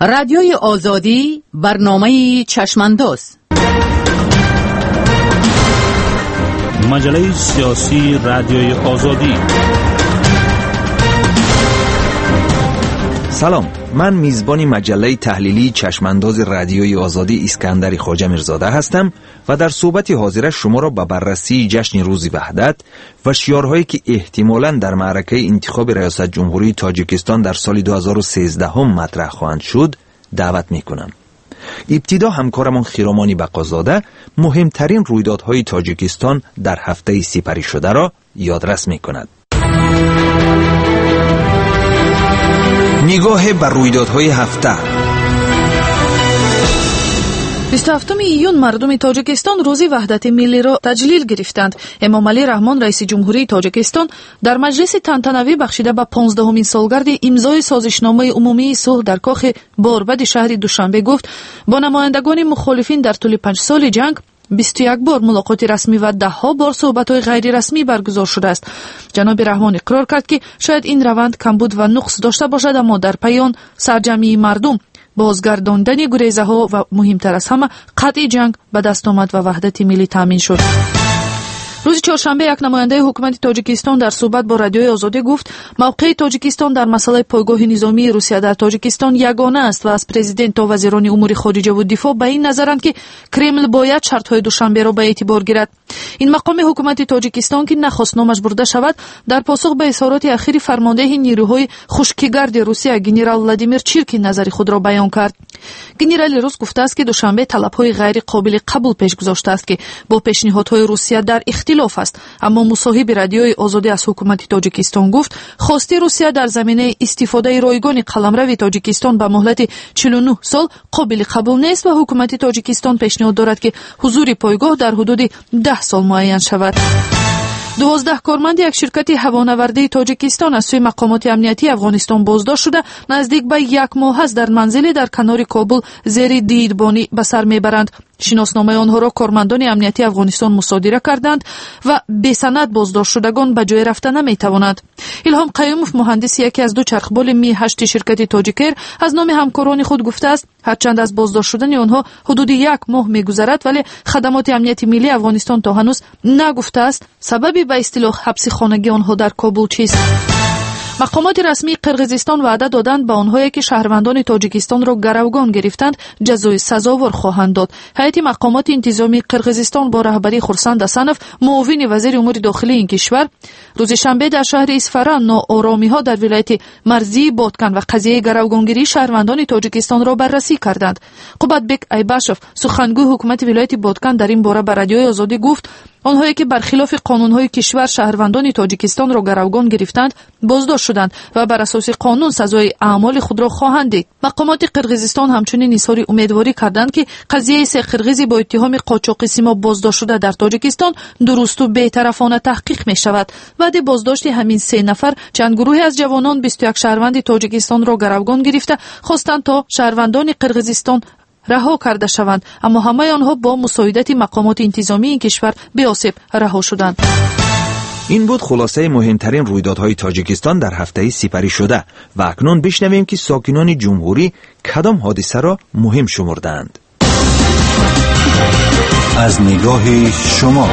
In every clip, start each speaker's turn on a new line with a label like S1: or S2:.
S1: رادیوی آزادی برنامه چشمانداز.
S2: مجله سیاسی رادیوی آزادی.
S3: سلام، من میزبان مجله تحلیلی چشمانداز رادیوی آزادی اسکندر خواجه میرزاده هستم و در صحبت حاضره شما را به بررسی جشن روز وحدت و شعارهایی که احتمالاً در معرکه انتخاب ریاست جمهوری تاجیکستان در سال 2013 مطرح خواهند شد دعوت میکنم. ابتدا همکارمان خیرامانی بقازاده مهمترین رویدادهای تاجیکستان در هفته سپری شده را یادرس میکند. نگاه بر رویدادهای هفته.
S4: 27 ایون مردم تاجیکستان روز وحدت ملی را تجلیل گرفتند. امامعلی رحمان رئیس جمهوری تاجیکستان در مجلس تنتنوی بخشیده به 15مین سالگرد امضای سازشنامه عمومی صلح در کاخ باربد شهر دوشنبه گفت با نمایندگان مخالفین در طول 5 سال جنگ 21 بار ملاقات رسمی و 10 بار صحبت‌های غیر رسمی برگزار شده است. جناب رحمان اقرار کرد که شاید این روند کمبود و نقص داشته باشد، اما در پایان سرجمعی مردم، بازگرداندن گریزه‌ها و مهمتر از همه قطع جنگ به دست آمد و وحدت ملی تامین شد. روز چهارشنبه یک نماینده حکومت تاجیکستان در صحبت با رادیوی آزادی گفت موقع تاجیکستان در مسئله پایگاه نظامی روسیه در تاجیکستان یگانه است و از پرزیدنت تا وزیران امور خارجه و دفاع به این نظرند که کرمل باید شرط‌های دوشنبه را به اعتبار گیرد. این مقام حکومت تاجیکستان که نخواست نامش برده شود در پاسخ به اظهارات اخیر فرمانده نیروهای خشکیگرد روسیه گنرال ولادیمیر چیرکین نظر خود را بیان کرد. گنرال روس گفته است که دوشنبه طلب‌های غیر قابل قبول پیش گذاشته است که با پیشنهادهای روسیه در اختلاف است، اما مصاحب رادیوی آزادی از حکومت تاجیکستان گفت خواسته روسیه در زمینه استفاده رایگان قلمرو تاجیکستان به مهلت 49 سال قابل قبول نیست و حکومت تاجیکستان پیشنهاد دارد که حضور پایگاه در حدود 10 سال معین شود. 12 کارمند یک شرکت هوانوردی تاجیکستان از سوی مقامات امنیتی افغانستان بازداشت شده نزدیک به 1 ماه است در منزلی در کنار کابل زیر دیدبانی به سر میبرند. شناسنامه آنها را کارمندان امنیتی افغانستان مصادره کردند و بی سند بازداشت شدگان به جای رفتن نمیتوانند. الهام قیوموف مهندس یکی از 2 چرخبال می 8 شرکت تاجیکر از نام همکاران خود گفته است هرچند از بازداشت شدن آنها حدود 1 ماه میگذرد ولی خدمات امنیتی ملی افغانستان تا هنوز نگفته است سببی به اصطلاح حبس خانگی آنها در کابل چیست. مقامات رسمی قرقیزستان وعده دادند به آنهایی که شهروندان تاجیکستان را گروگان گرفتند جزای سزاوار خواهند داد. هیئت مقامات انتظامی قرقیزستان با رهبری خورسند حسنوف معاون وزیر امور داخلی این کشور روز شنبه در شهر اصفهان ناآرامی‌ها در ولایت مرزی بادکن و قضیه گروگانگیری شهروندان تاجیکستان را بررسی کردند. قبادبک ایباشov سخنگوی حکومت ولایت بادکن در این باره به رادیوی آزادی گفت آنهایی که برخلاف قانون‌های کشور شهروندان تاجیکستان را گروگان گرفتند بازداشت شدند و بر اساس قانون سزای اعمال خود را خواهند دید. مقامات قرقیزستان همچنین اظهار امیدواری کردند که قضیه 3 قرقیزی با اتهام قاچاق سیمان بازداشت شده در تاجیکستان درست و بی‌طرفانه تحقیق می شود. بعد بازداشت همین 3 نفر چند گروهی از جوانان 21 شهروند تاجیکستان را گروگان گرفته خواستند تا شهروندان قرقیزستان رها کرده شوند، اما همه آنها با مساعدت مقامات انتظامی این کشور به آسیب رها شدند.
S3: این بود خلاصه مهمترین رویدادهای تاجیکستان در هفته سپری شده و اکنون بشنویم که ساکنان جمهوری کدام حادثه را مهم شمردند.
S5: از نگاه شما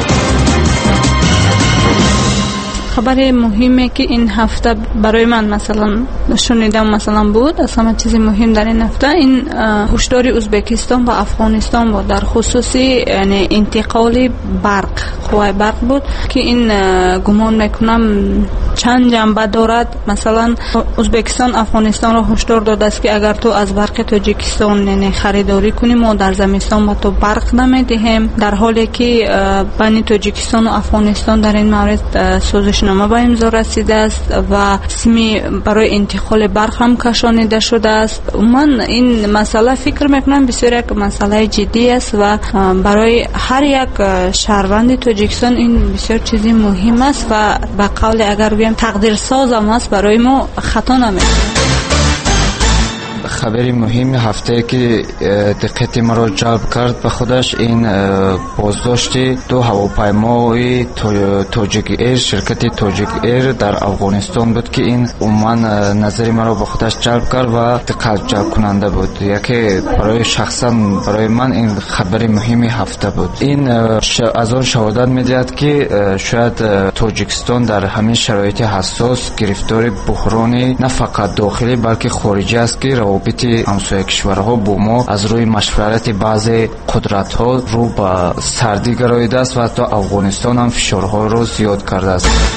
S6: خبر مهمی که این هفته برای من مثلا شنیدم مثلا بود از همه چیز مهم در این هفته این هشدار ازبکستان و افغانستان بود در خصوص یعنی انتقال برق قوه برق بود که این گمان میکنم چند جنبه دارد. مثلا ازبکستان افغانستان را هشدار داده است که اگر تو از برق تاجیکستان یعنی خریداری کنی ما در زمستان با تو برق نمیدهیم، در حالی که بین تاجیکستان و افغانستان در این مورد سازشنامه به امضا رسیده است و سیمی برای انتقال برق هم کشانیده شده است. من این مسئله فکر میکنم بسیار یک مسئله جدی است و برای هر یک شهروند تاجیکستان این بسیار چیزی مهم است و به قول اگر بگیم تقدیر ساز هم است برای ما خطا نمیشه.
S7: خبری مهم هفته که دقت ما را جلب کرد به خودش این بازداشت دو هواپیمای تاجیک ایر، شرکت تاجیک ایر در افغانستان بود که این عموما نظر ما را به خودش جلب کرد و دقت جلب کننده بود. یکی برای شخصا برای من این خبری مهم هفته بود. این از آن شهادت می‌دهد که شاید تاجیکستان در همین شرایط حساس گرفتار بحرانی نه فقط داخلی بلکه خارجی است که روابط همسایه کشورها با ما از روی مشورت بعضی قدرت‌ها رو به سردی گراییده است و حتی افغانستان هم فشارها رو زیاد کرده است.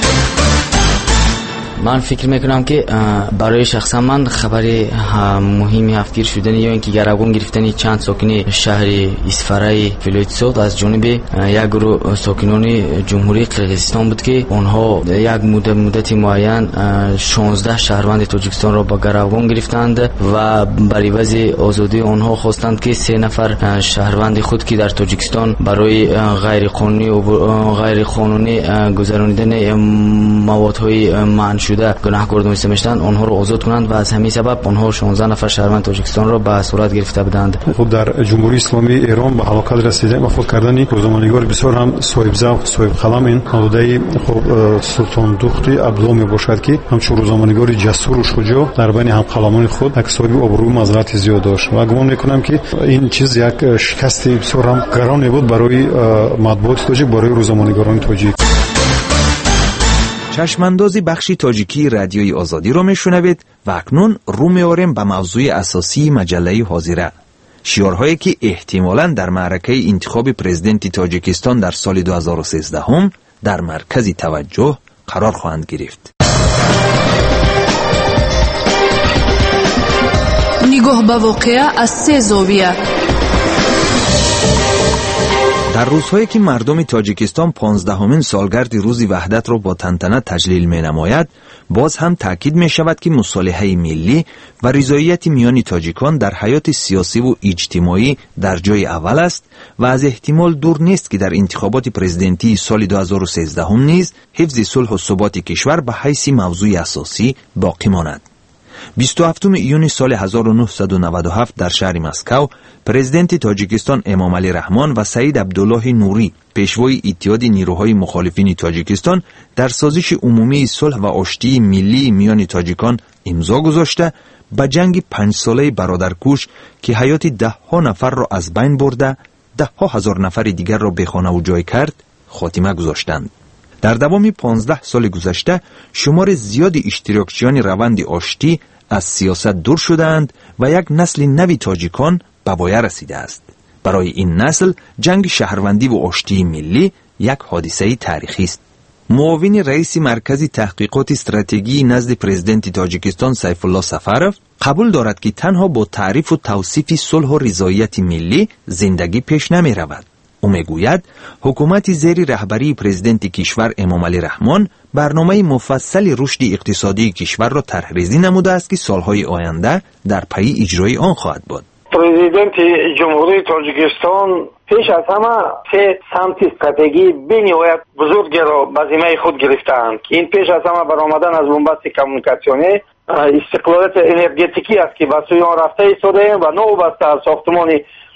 S8: من فکر میکنم که برای شخصا من خبری مهمی هفتگیر شدن یا اینکه گروگان گرفتن چند ساکن شهر اسفرای ولایت سوغد از جانب یک گروه ساکنان جمهوری قرقیزستان بود که آنها یک مدت معین 16 شهروند تاجیکستان را با گروگان گرفتند و برای وضع آزادی آنها خواستند که 3 نفر شهروند خود که در تاجیکستان برای غیر قانونی گذراندن موادهای منع شده گناهکار دانسته میشدند آنها را آزاد کنند و از همین سبب آنها 16 نفر شهروند تاجیکستان را به صورت گرفته بودند.
S9: خود در جمهوری اسلامی ایران به هلاکت رسیده و فوت کردن روزنامه‌نگار بسیار هم صاحب ذوق صاحب قلم این حدوده خب سلطان دختری عبدالله میباشد که همچون روزنامه‌نگار جسور و شجاع در بین همقلمان خود یک صاحب آبرو و مزرعت زیاد داشت و گمان میکنم که این چیز یک شکست بسیار هم گران بود برای مطبوعات تاجیک، برای روزنامه‌نگاران تاجیک.
S3: چشمانداز بخشی تاجیکی رادیوی آزادی رو میشنوید و اکنون رو میاریم به موضوع اساسی مجله حاضره. شعارهایی که احتمالاً در معرکه انتخاب پرزیدنت تاجیکستان در سال 2013 هم در مرکز توجه قرار خواهند گرفت.
S4: نگاه به واقعه از 3 زاویه.
S3: در روزهایی که مردم تاجیکستان 15مین سالگرد روز وحدت را با تنتنه تجلیل می نماید، باز هم تاکید می شود که مصالحه ملی و رضایت میان تاجیکان در حیات سیاسی و اجتماعی در جای اول است و از احتمال دور نیست که در انتخابات پرزیدنتی سال 2013 هم نیز حفظ صلح و ثبات کشور به حیث موضوع اساسی باقی ماند. 27 ایون سال 1997 در شهر مسکو پرزیدنت تاجیکستان امامعلی رحمان و سعید عبدالله نوری پیشوای اتحاد نیروهای مخالفین تاجیکستان در سازش عمومی صلح و آشتی ملی میان تاجیکان امضا گذاشته به جنگ 5 ساله برادرکش که حیات 10 نفر را از بین برده 10,000 نفر دیگر را بیخانه و جای کرد خاتمه گذاشتند. در دوام 15 سال گذشته شمار زیاد اشتراکچیان روند آشتی از سیاست دور شدند و یک نسل نوی تاجیکان به پایان رسیده است. برای این نسل جنگ شهروندی و آشتی ملی یک حادثه تاریخی است. معاون رئیس مرکز تحقیقات استراتژی نزد پرزیدنت تاجیکستان سیف الله سفروف قبول دارد که تنها با تعریف و توصیف صلح و رضایت ملی زندگی پیش نمی رود. او میگوید حکومت زیر رهبری پرزیدنت کشور امامعلی رحمان برنامه مفصل رشد اقتصادی کشور را طرحریزی نموده است که سالهای آینده در پی اجرای آن خواهد بود.
S10: پرزیدنت جمهوری تاجیکستان پیش از همه 3 سمت استراتژی بنیایت بزرگ را به ذمه خود گرفتند. این پیش از همه برآمدن از بنبست کمیونیکاسیونی، استقلالیت انرژتیکی است که به سوی آن رفته ایستاده و نوبسته از ساختمان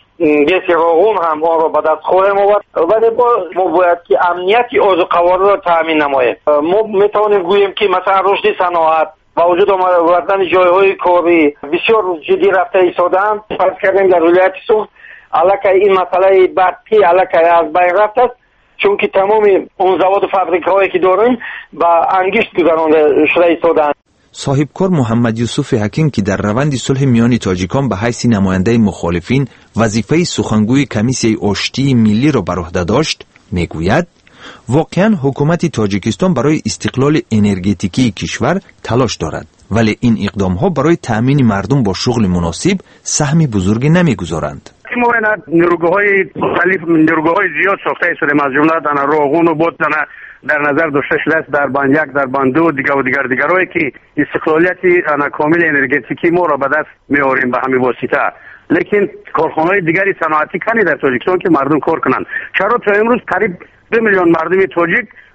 S10: گیس راغون هم آن را به دست خواهیم آورد، ولی ما باید که امنیت آذوقواری را تامین نماییم. ما میتوانیم گوییم که مثلا رشد صنعت با وجود آوردن جایهای کاری بسیار جدی رفته ایستادند. فرض کردیم در ولایت سوخت الکی این مسئله برقی الکی از بین رفت است، چون که تمام اون زواد و فابریکهایی که داریم با انگشت گذرانده شده ایستادند.
S3: صاحبکار محمد یوسف حکیم که در روند صلح میان تاجیکان به حیث نماینده مخالفین وظیفه سخنگوی کمیسیون آشتی ملی را بر عهده داشت میگوید واقعا حکومت تاجیکستان برای استقلال انرژتیکی کشور تلاش دارد، ولی این اقدام‌ها برای تأمین مردم با شغل مناسب سهم بزرگی نمیگذارند.
S11: می‌بایند نیروگاه‌های مختلف نیروگاه‌های زیاد ساخته شده از جمله در راغون و بود در نظر داشته شده است در بند 1 در بند 2 دیگرهایی که استقلالیت کامل انرژتیکی ما را به دست می‌آوریم به همین واسطه. لیکن کارخانه‌های دیگری صنعتی کنی در تاجیکستان که مردم کار کنند. چرا تا امروز قریب 2 میلیون مردم تاجیک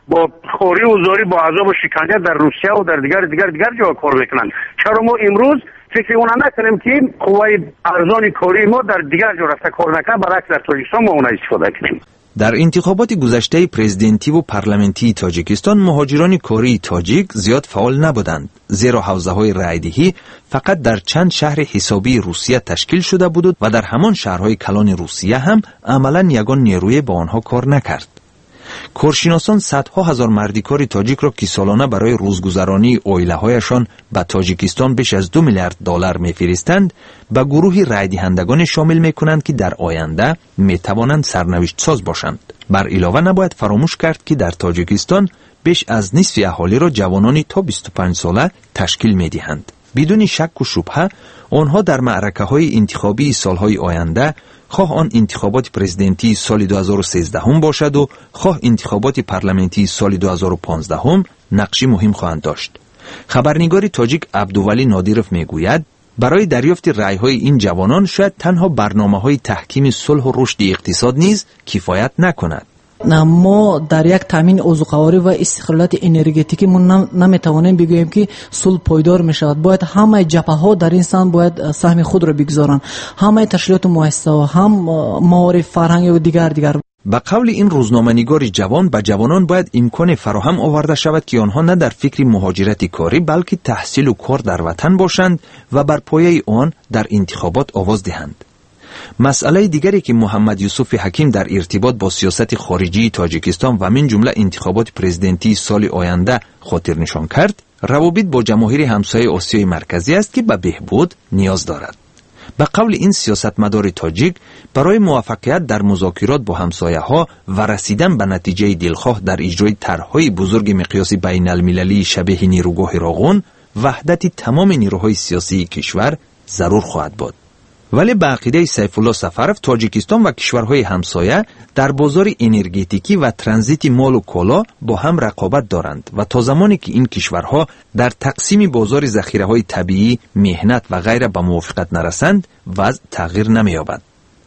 S11: با خوری و زاری با عذاب و شکنجه در روسیه و در دیگر جا کار میکنند. چرا ما امروز فکر اون نکنیم که قوه ارزان کاری ما در دیگر جا رفته کار نکنه، برعکس در تاجیکستان ما اون استفاده کنیم.
S3: در انتخابات گذشته پرزیدنتی و پارلمانتی تاجیکستان مهاجران کاری تاجیک زیاد فعال نبودند، زیرا حوزه‌های رایدهی فقط در چند شهر حسابی روسیه تشکیل شده بود و در همان شهرهای کلان روسیه هم عملاً یگان نیروی با آنها کار نکرد. کارشناسان صدها هزار مردکار تاجیک را که سالانه برای روزگذرانی عائله‌هایشان به تاجیکستان بیش از 2 میلیارد دلار می‌فرستند، به گروهی رای دهندگان شامل می‌کنند که در آینده می‌توانند سرنوشت ساز باشند. بر علاوه نباید فراموش کرد که در تاجیکستان بیش از نصف اهالی را جوانانی تا 25 ساله تشکیل می‌دهند. بدون شک و شبهه آنها در معرکه‌های انتخابی سالهای آینده، خواه آن انتخابات پرزیدنتی سال 2013 باشد و خواه انتخابات پارلمانتی سال 2015 نقشی مهم خواهند داشت. خبرنگار تاجیک عبدولی نادیرف میگوید برای دریافت رأی‌های این جوانان شاید تنها برنامه‌های تحکیم صلح و رشد اقتصاد نیز کفایت نکند.
S12: ما در یک تامین اوزقواری و استقلالات انرژتیکی من نمیتوانیم بگوییم که صلح پایدار میشود. باید همه جبهه‌ها در این سمت باید سهم خود را بگذارند، همه تشکیلات مؤسسه و هم معارف فرهنگی و دیگر.
S3: به قول این روزنامه‌نگار جوان، به جوانان باید امکان فراهم آورده شود که آنها نه در فکر مهاجرت کاری بلکه تحصیل و کار در وطن باشند و بر پایه آن در انتخابات آواز دهند. مسئله دیگری که محمد یوسف حکیم در ارتباط با سیاست خارجی تاجیکستان و من جمله انتخابات پرزیدنتی سال آینده خاطر نشان کرد، روابط با جماهیر همسایه آسیای مرکزی است که به بهبود نیاز دارد. به قول این سیاستمدار تاجیک، برای موفقیت در مذاکرات با همسایه‌ها و رسیدن به نتیجه دلخواه در اجرای طرح‌های بزرگ مقیاس بین المللی شبیه نیروگاه راغون، وحدت تمام نیروهای سیاسی کشور ضرور خواهد بود. ولی به عقیده سیف الله سفرف، تاجیکستان و کشورهای همسایه در بازار انرژتیکی و ترانزیت مال و کالا با هم رقابت دارند و تا زمانی که این کشورها در تقسیم بازار ذخیره‌های طبیعی، مهنت و غیره به موافقت نرسند، وضع تغییر نمی‌یابد.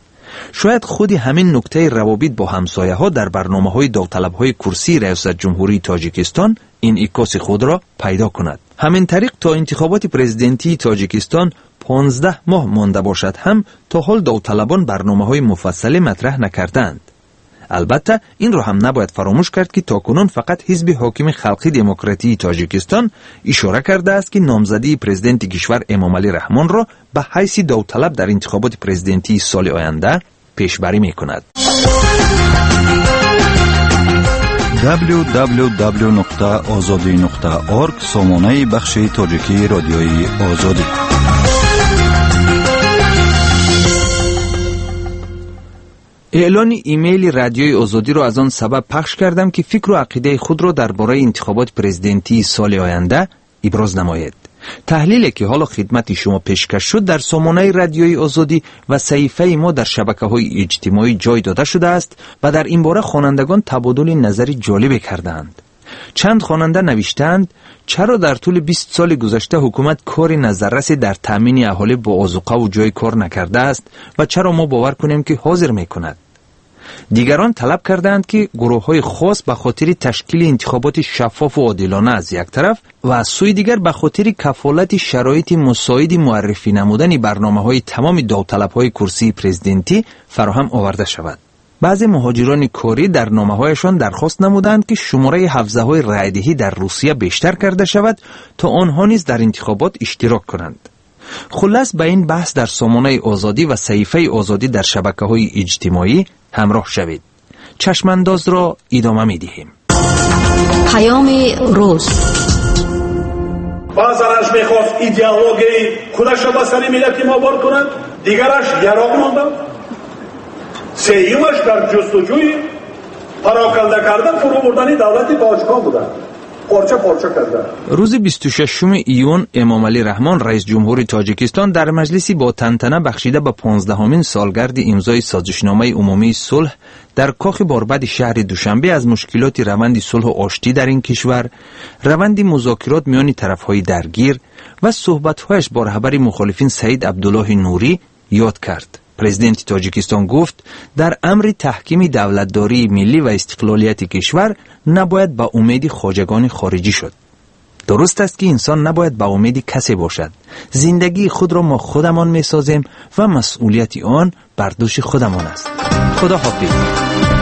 S3: شاید خود همین نکته روابط با همسایه‌ها در برنامه‌های داوطلب‌های کرسی ریاست جمهوری تاجیکستان انعکاس خود را پیدا کند. همین طریق تا انتخابات پرزیدنتی تاجیکستان 15 ماه مانده باشد هم تا حال داوطلبان برنامه‌های مفصل مطرح نکردند. البته این را هم نباید فراموش کرد که تاکنون فقط حزب حاکم خلقی دموکراتی تاجیکستان اشاره کرده است که نامزدی پرزیدنت کشور امامعلی رحمان را به حیث داوطلب در انتخابات پرزیدنتی سال آینده پیشبری می‌کند.
S5: www.azadi.org سامانه بخش تاجیکی رادیوی آزادی.
S3: اعلان ایمیل رادیوی آزادی را از آن سبب پخش کردم که فکر و عقیده خود را درباره انتخابات پرزیدنتی سال آینده ابراز نماید. تحلیلی که حالا خدمت شما پیشکش شد در سامانه رادیوی آزادی و صحیفه ما در شبکه‌های اجتماعی جای داده شده است و در این باره خوانندگان تبادل نظری جالبی کردند. چند خواننده نوشتند چرا در طول 20 سال گذشته حکومت کاری نظررسی در تامین اهالی با آذوقه و جای کار نکرده است و چرا ما باور کنیم که حاضر میکند. دیگران طلب کردند که گروه‌های خاص به خاطر تشکیل انتخابات شفاف و عادلانه از یک طرف و از سوی دیگر به خاطر کفالت شرایط مساعد معرفی نمودن برنامه‌های تمام داوطلب‌های کرسی پرزیدنتی فراهم آورده شود. بعضی مهاجران کاری در نامه‌هایشان درخواست نمودند که شماره حوزه‌های رایدهی در روسیه بیشتر کرده شود تا آنها نیز در انتخابات اشتراک کنند. خلاص به این بحث در سامانه آزادی و صحیفه آزادی در شبکه‌های اجتماعی همراه شوید. چشمانداز را ادامه می‌دهیم.
S13: پیام روز.
S14: بعضیش می‌خواست ایدئولوژی خودش را به سر ملت ما بار کند، دیگرش یراق مانده. سیومش در جستجوی پراکنده کردن فرو بردن دولت باجکا بودن. پارچه کردن.
S3: روز 26 ایون امامعلی رحمان رئیس جمهور تاجیکستان در مجلسی با تنتنه بخشیده به 15مین سالگرد امضای سازشنامه عمومی صلح در کاخ باربد شهر دوشنبه از مشکلات روند صلح و آشتی در این کشور، روند مذاکرات میان طرفهای درگیر و صحبت‌هایش با رهبر مخالفین سعید عبدالله نوری یاد کرد. پرزیدنت تاجیکستان گفت در امر تحکیم دولتداری ملی و استقلالیت کشور نباید با امید خواجگان خارجی شد. درست است که انسان نباید با امید کسی باشد. زندگی خود را ما خودمان می سازیم و مسئولیت آن بر دوش خودمان است. خدا حافظ.